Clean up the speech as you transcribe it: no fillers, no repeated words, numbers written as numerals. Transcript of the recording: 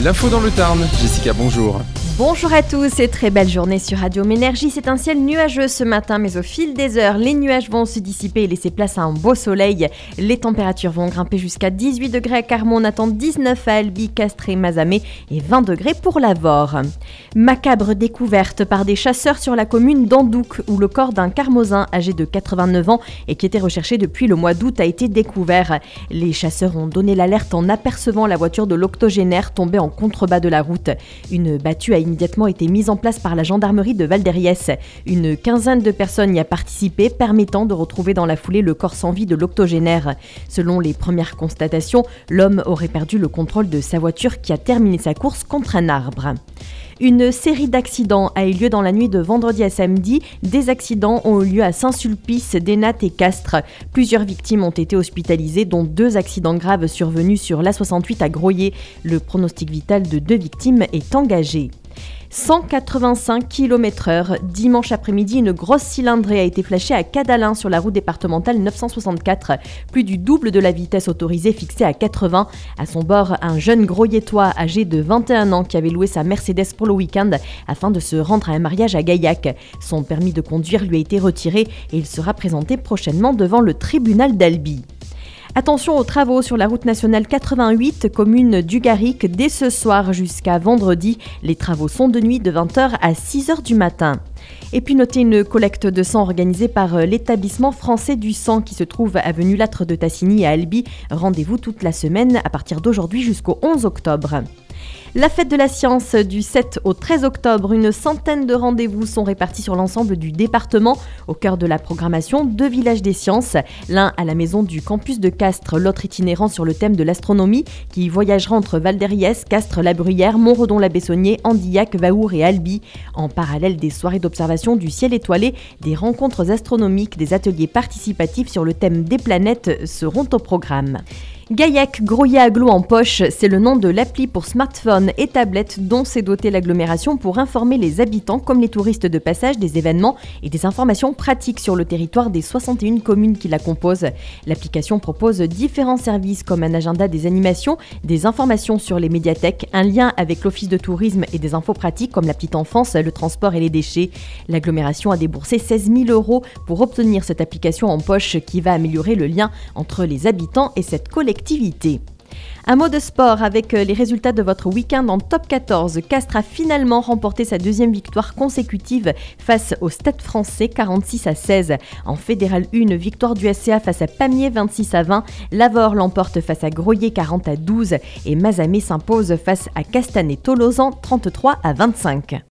L'info dans le Tarn. Jessica, bonjour. Bonjour à tous et très belle journée sur Radio Ménergie. C'est un ciel nuageux ce matin, mais au fil des heures, les nuages vont se dissiper et laisser place à un beau soleil. Les températures vont grimper jusqu'à 18 degrés à Carmont, on attend 19 à Albi, Castres et Mazamet et 20 degrés pour Lavore. Macabre découverte par des chasseurs sur la commune d'Andouc, où le corps d'un Carmosin âgé de 89 ans et qui était recherché depuis le mois d'août a été découvert. Les chasseurs ont donné l'alerte en apercevant la voiture de l'octogénaire tombée en contrebas de la route. Une battue a immédiatement été mise en place par la gendarmerie de Val-d'Hériès. Une quinzaine de personnes y a participé, permettant de retrouver dans la foulée le corps sans vie de l'octogénaire. Selon les premières constatations, l'homme aurait perdu le contrôle de sa voiture qui a terminé sa course contre un arbre. Une série d'accidents a eu lieu dans la nuit de vendredi à samedi. Des accidents ont eu lieu à Saint-Sulpice, Dénat et Castres. Plusieurs victimes ont été hospitalisées, dont 2 accidents graves survenus sur l'A68 à Groyer. Le pronostic vital de 2 victimes est engagé. 185 km/h. Dimanche après-midi, une grosse cylindrée a été flashée à Cadalin sur la route départementale 964. Plus du double de la vitesse autorisée fixée à 80. À son bord, un jeune Groyetois âgé de 21 ans qui avait loué sa Mercedes pour le week-end afin de se rendre à un mariage à Gaillac. Son permis de conduire lui a été retiré et il sera présenté prochainement devant le tribunal d'Albi. Attention aux travaux sur la route nationale 88, commune d'Ugarric, dès ce soir jusqu'à vendredi. Les travaux sont de nuit de 20h à 6h du matin. Et puis notez une collecte de sang organisée par l'établissement français du sang qui se trouve avenue Lattre de Tassigny à Albi. Rendez-vous toute la semaine à partir d'aujourd'hui jusqu'au 11 octobre. La fête de la science du 7 au 13 octobre, une centaine de rendez-vous sont répartis sur l'ensemble du département. Au cœur de la programmation, 2 villages des sciences, l'un à la maison du campus de Castres, l'autre itinérant sur le thème de l'astronomie, qui voyagera entre Val-d'Hériès, Castres, La Bruyère, Montredon-la-Bessonnier, Andillac, Vaour et Albi. En parallèle des soirées d'observation du ciel étoilé, des rencontres astronomiques, des ateliers participatifs sur le thème des planètes seront au programme. Gaillac Groyer Agglo en poche, c'est le nom de l'appli pour smartphone et tablette dont s'est dotée l'agglomération pour informer les habitants comme les touristes de passage des événements et des informations pratiques sur le territoire des 61 communes qui la composent. L'application propose différents services comme un agenda des animations, des informations sur les médiathèques, un lien avec l'office de tourisme et des infos pratiques comme la petite enfance, le transport et les déchets. L'agglomération a déboursé 16 000 € pour obtenir cette application en poche qui va améliorer le lien entre les habitants et cette collectivité. Un mot de sport avec les résultats de votre week-end en top 14. Castres a finalement remporté sa 2e victoire consécutive face au Stade français 46-16. En Fédéral 1, victoire du SCA face à Pamiers 26-20. Lavore l'emporte face à Groyer 40-12 et Mazamet s'impose face à Castanet-Tolosan 33-25.